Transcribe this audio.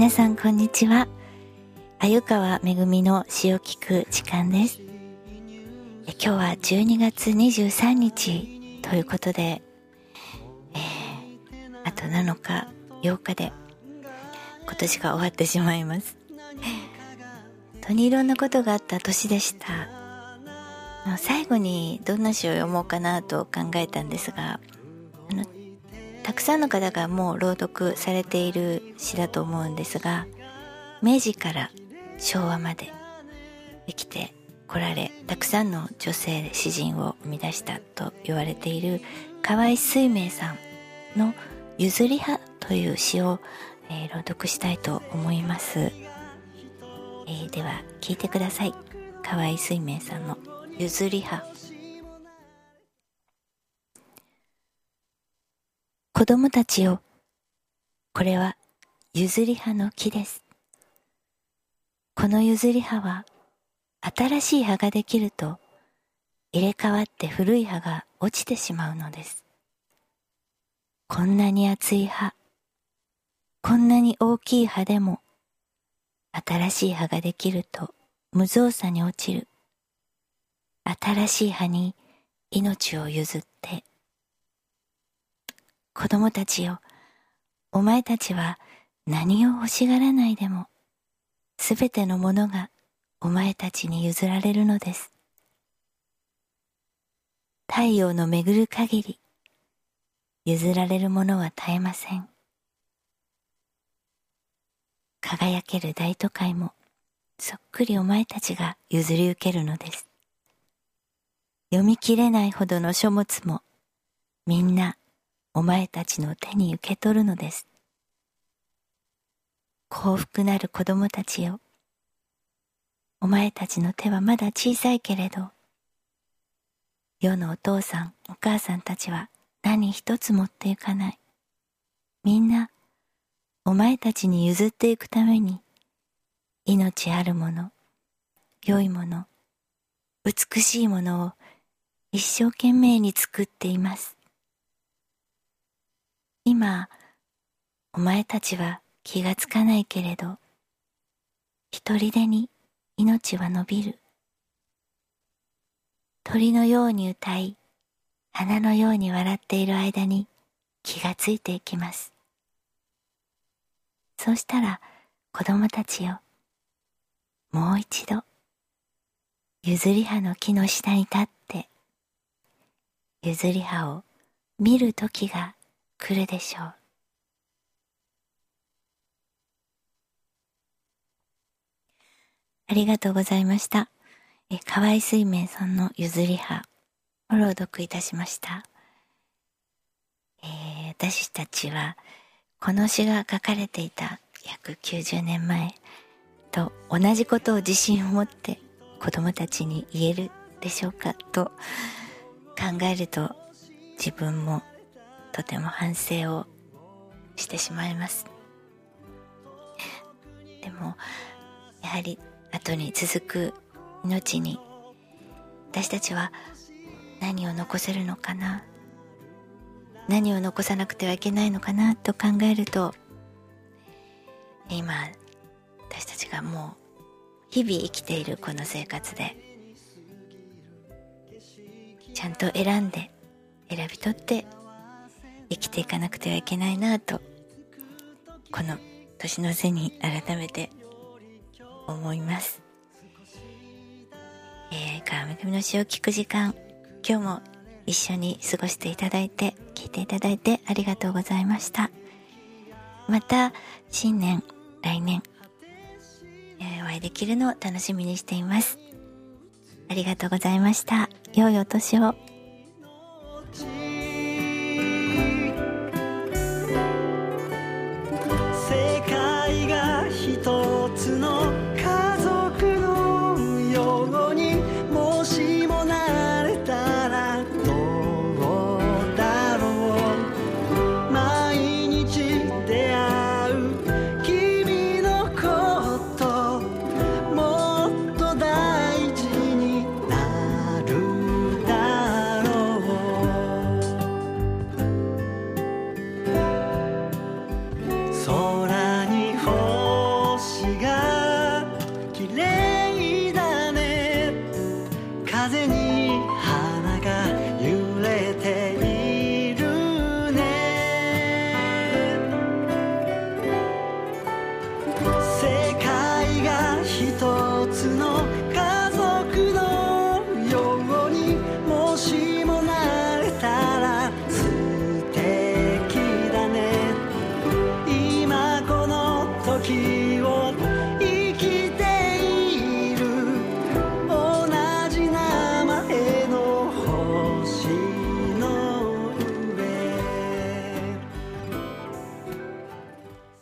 皆さんこんにちは。鮎川めぐみの詩を聞く時間です。今日は12月23日ということで、あと7日8日で今年が終わってしまいます。本当にいろんなことがあった年でした。最後にどんな詩を読もうかなと考えたんですが、たくさんの方がもう朗読されている詩だと思うんですが、明治から昭和まで生きてこられ、たくさんの女性詩人を生み出したと言われている河合水明さんの譲り葉という詩を、朗読したいと思います。では聞いてください。河合水明さんの譲り葉。子供たちよ、これは譲り葉の木です。この譲り葉は新しい葉ができると入れ替わって古い葉が落ちてしまうのです。こんなに厚い葉、こんなに大きい葉でも新しい葉ができると無造作に落ちる。新しい葉に命を譲って。子供たちよ、お前たちは何を欲しがらないでも、すべてのものがお前たちに譲られるのです。太陽の巡る限り、譲られるものは絶えません。輝ける大都会も、そっくりお前たちが譲り受けるのです。読み切れないほどの書物も、みんなお前たちの手に受け取るのです。幸福なる子供たちよ、お前たちの手はまだ小さいけれど、世のお父さんお母さんたちは何一つ持っていかない。みんなお前たちに譲っていくために、命あるもの、良いもの、美しいものを一生懸命に作っています。今、お前たちは気がつかないけれど、一人でに命は伸びる。鳥のように歌い、花のように笑っている間に気がついていきます。そうしたら子供たちよ、もう一度、譲り葉の木の下に立って、譲り葉を見る時が来るでしょう。ありがとうございました。河合水明さんの譲り葉を朗読いたしました。私たちはこの詩が書かれていた約90年前と同じことを自信を持って子供たちに言えるでしょうかと考えると、自分もとても反省をしてしまいます。でもやはり後に続く命に私たちは何を残せるのかな、何を残さなくてはいけないのかなと考えると、今私たちがもう日々生きているこの生活でちゃんと選び取って生きていかなくてはいけないなと、この年の瀬に改めて思います。川めぐみの詩を聞く時間、今日も一緒に過ごしていただいて、聞いていただいてありがとうございました。また新年、来年、お会いできるのを楽しみにしています。ありがとうございました。良いお年を。